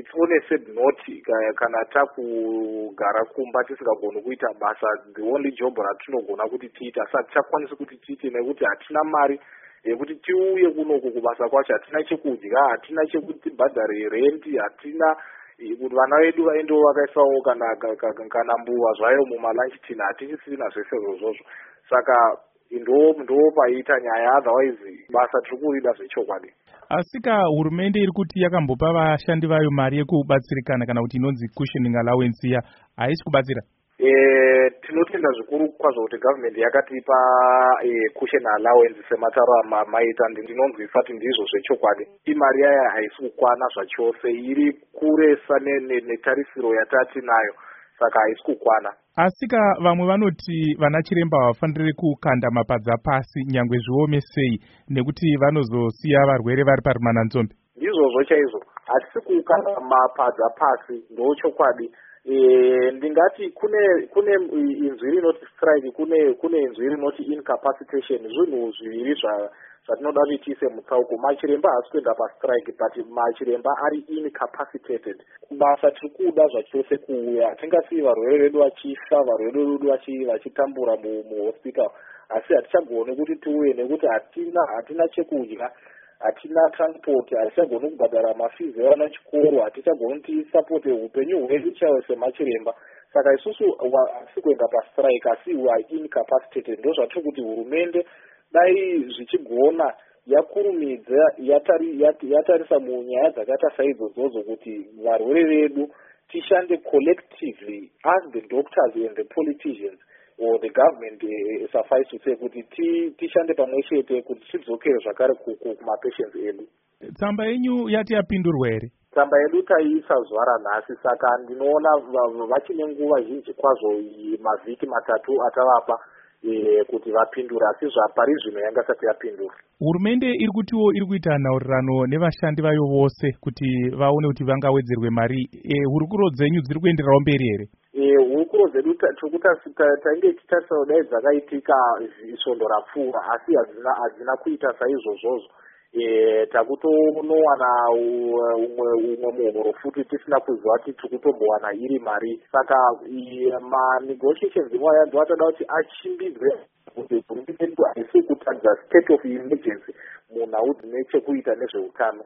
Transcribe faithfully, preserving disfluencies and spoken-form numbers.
tione sedinoti kana takugara kumba tisingagoni kuita basa, the only job ratinogona kuti tiita asi hatichakwanisi kuti tiite nekuti hatina mari yekuti tiuye kunoku kubasa kwacho. Hatina chekudya, hatina chekuti bhadhare renti, hatina kuti vana vedu vaendewo vakaisawo kana kana mbuva zvayo mumalunch tin, hatichisina zvese izvozvo. Saka ndo ndo paita nyaya, otherwise basa tiri kurida zvechokwadi. Asika hurumende iri kuti yakambopa vashandi vayo mari yekubatsirikana kana kuti inonzi cushioning allowance iya haisi kubatsira? Eh, tinotenda zvikuru kwazvo kuti government yakatipa eh, cushion allowance sematauro amaita, ndinonzwa isati ndizvo zvechokwadi. Imari yaya haisi kukwana zvachose, iri kuresa netarisiro yatati nayo, saka haisi kukwana. Asika vamwe vanoti vana chiremba havafaniri kukanda mapadza pasi nyangwe zviome sei nekuti vanozosiya varwere vari parimananzombe. Ndizvozvo chaizvo, hatisi kukanda mapadza pasi, ndochokwadi. E, ndingati kune kune inzwi rinoti strike, kune kune inzwi rinoti incapacitation, zvinhu zviviri zvatinoda kuti tiise mutsauko. Machiremba haasi kuenda pastrike, but machiremba ari incapacitated. Kubasa tiri kuda zvachose kuuya, hatingasiyi varwere vedu vachifa, varwere vedu vachitambura muhospital, asi hatichagoni kuti tiuye nekuti hatina hatina chekudya, hatina transport, hatichagoni kubhadhara mafizi evana chikoro, hatichagoni tisapote upenyu hwedu chaiwo semachiremba. Saka isusu hatisi kuenda pastrike, asi we are incapacitated. Ndo zvatiri kuti hurumende dai zvichigona yakurumidza yatari yatarisa munyaya dzakaita saidzodzo kuti varwere vedu tishande collectively as the doctors and the politicians or the government, uh, suffice to say kuti tishande pamwe chete kuti tidzokere zvakare kumapatients edu. Tsamba yenyu yati yapindurwa here? Tsamba yedu taiisa zuva ranhasi, saka ndinoona vachine nguva zhinji kwazvo, mavhiki matatu atavapa e, kuti vapindura, asi zvapari zvino yanga isati yapindura. Hurumende iri kutiwo iri kuita nhaurirano nevashandi vayo vose kuti vaone kuti vangawedzerwe mari. E, hurukuro dzenyu dziri kuenderawo mberi here? E, hurukuro dzedu tainge tichitarisa kudai dzakaitika svondo rapfuura, asi hadzina kuita saizvozvozvo. E, takutonowana umwe umwe muhoro futi tisina kuziva kuti tikutombowana iri mari. Saka manegotiations imwe yanzi vatoda kuti achimbidzwe kuti hurumende haisi kutadza state of emergency munhau dzine chekuita nezveutano.